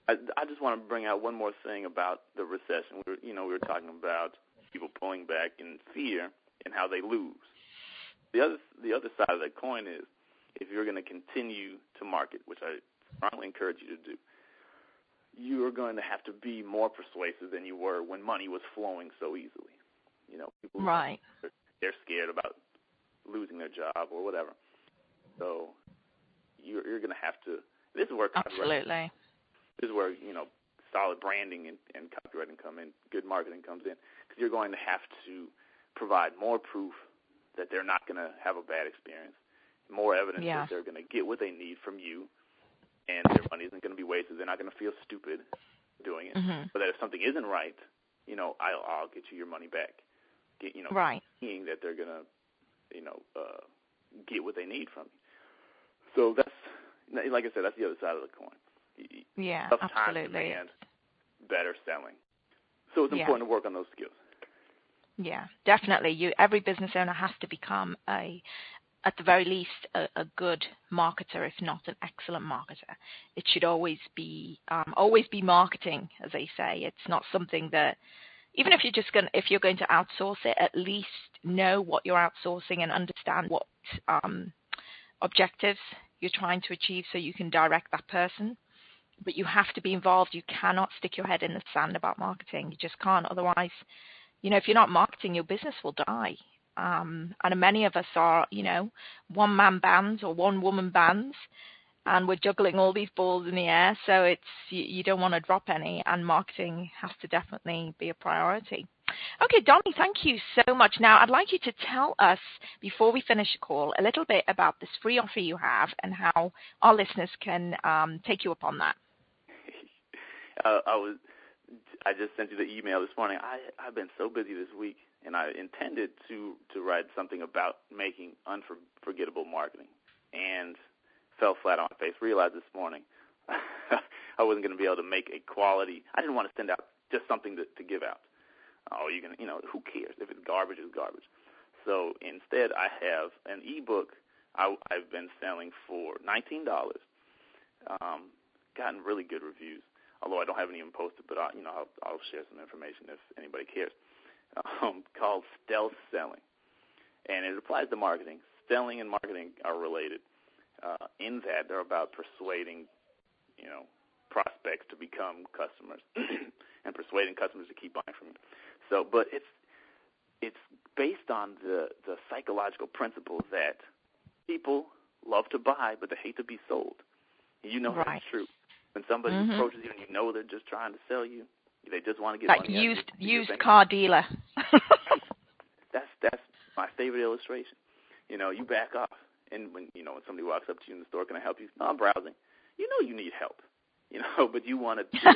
I, I just want to bring out one more thing about the recession. We were, you know, we were talking about people pulling back in fear and how they lose. The other, the other side of that coin is if you're going to continue to market, which I strongly encourage you to do, you are going to have to be more persuasive than you were when money was flowing so easily. You know, people right. they're scared about losing their job or whatever. So you're, you're going to have to. This is where absolutely. This is where you know solid branding and, and copywriting come in, good marketing comes in, because you're going to have to provide more proof that they're not going to have a bad experience, more evidence yeah. that they're going to get what they need from you, and their money isn't going to be wasted. They're not going to feel stupid doing it. Mm-hmm. But that if something isn't right, you know, I'll, I'll get you your money back. Get, you know, right. seeing that they're going to, you know, uh, get what they need from you. So that's, like I said, that's the other side of the coin. Yeah, Tough absolutely. time demand, better selling. So it's yeah. important to work on those skills. Yeah, definitely. You, every business owner has to become a, at the very least, a, a good marketer, if not an excellent marketer. It should always be, um, always be marketing, as they say. It's not something that, even if you're just going, if you're going to outsource it, at least know what you're outsourcing and understand what um, objectives you're trying to achieve, so you can direct that person. But you have to be involved. You cannot stick your head in the sand about marketing. You just can't. Otherwise, you know, if you're not marketing, your business will die. Um, and many of us are, you know, one-man bands or one-woman bands, and we're juggling all these balls in the air. So it's you, you don't want to drop any, and marketing has to definitely be a priority. Okay, Donnie, thank you so much. Now, I'd like you to tell us, before we finish the call, a little bit about this free offer you have and how our listeners can um, take you up on that. Uh, I was, I just sent you the email this morning. I, I've been so busy this week, and I intended to, to write something about making unforgettable marketing, and fell flat on my face. Realized this morning I wasn't going to be able to make a quality. I didn't want to send out just something to, to give out. Oh, you can, you know, who cares if it's garbage? It's garbage. So instead, I have an ebook I, I've been selling for nineteen dollars. Um, gotten really good reviews. Although I don't have any even posted, but I, you know, I'll, I'll share some information if anybody cares. Um, called Stealth Selling, and it applies to marketing. Selling and marketing are related uh, in that they're about persuading, you know, prospects to become customers and persuading customers to keep buying from you. So, but it's it's based on the the psychological principle that people love to buy, but they hate to be sold. You know right. that's true. When somebody mm-hmm. approaches you and you know they're just trying to sell you, they just want to get like money. Like used out of you, used car dealer. that's that's my favorite illustration. You know, you back off, and when you know when somebody walks up to you in the store, can I help you? No, I'm browsing. You know you need help. You know, but you want to.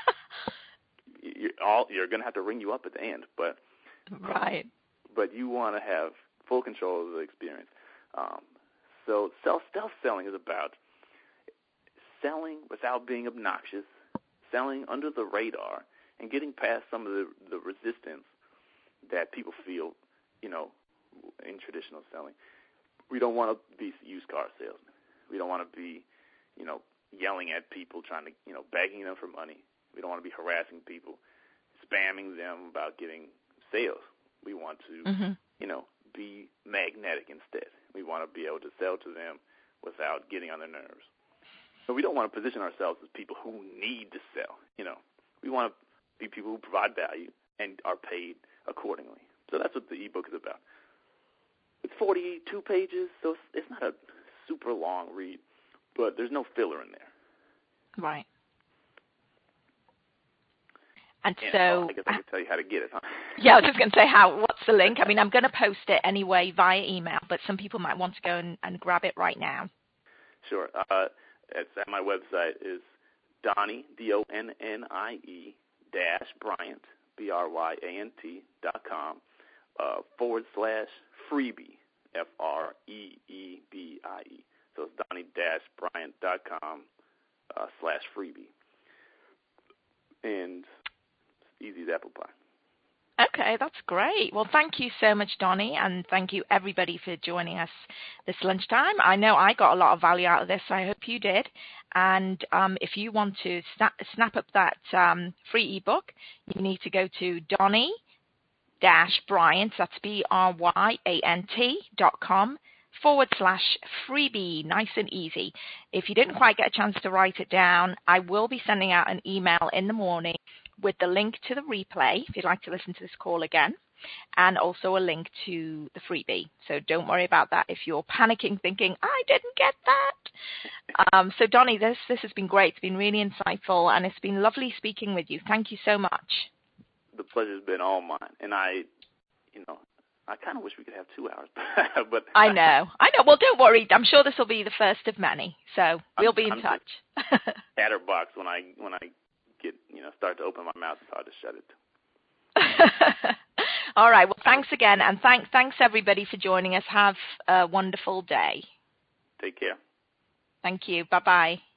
you're all you're going to have to ring you up at the end, but right. Um, but you want to have full control of the experience. Um, so self stealth selling is about selling without being obnoxious, selling under the radar, and getting past some of the, the resistance that people feel, you know, in traditional selling. We don't want to be used car salesmen. We don't want to be, you know, yelling at people, trying to, you know, begging them for money. We don't want to be harassing people, spamming them about getting sales. We want to, mm-hmm. you know, be magnetic instead. We want to be able to sell to them without getting on their nerves. So we don't want to position ourselves as people who need to sell. You know, we want to be people who provide value and are paid accordingly. So that's what the ebook is about. It's forty-two pages, so it's, it's not a super long read, but there's no filler in there. Right. And, and so, oh, I guess I can tell you how to get it, huh? Yeah, I was just going to say how. What's the link? I mean, I'm going to post it anyway via email, but some people might want to go and, and grab it right now. Sure. Uh, it's at my website is Donnie D O N N I E dash Bryant B R Y A N T dot com uh, forward slash freebie F R E E B I E. So it's Donnie dash Bryant dot com uh, slash freebie. And easy as apple pie. Okay, that's great. Well, thank you so much, Donnie, and thank you everybody for joining us this lunchtime. I know I got a lot of value out of this, so I hope you did. And um, if you want to snap, snap up that um, free ebook, you need to go to Donnie dash Bryant, that's B R Y A N T dot com forward slash freebie, nice and easy. If you didn't quite get a chance to write it down, I will be sending out an email in the morning with the link to the replay if you'd like to listen to this call again, and also a link to the freebie. So don't worry about that if you're panicking thinking, I didn't get that. Um, so Donnie, this, this has been great. It's been really insightful, and it's been lovely speaking with you. Thank you so much. The pleasure's been all mine. And I, you know, I kind of wish we could have two hours. but I know. I know. Well, don't worry. I'm sure this will be the first of many. So we'll I'm, be in I'm touch. Chatterbox when I when I get you know start to open my mouth, so I'll just shut it. All right. Well, thanks again, and thanks thanks everybody for joining us. Have a wonderful day. Take care. Thank you. Bye bye.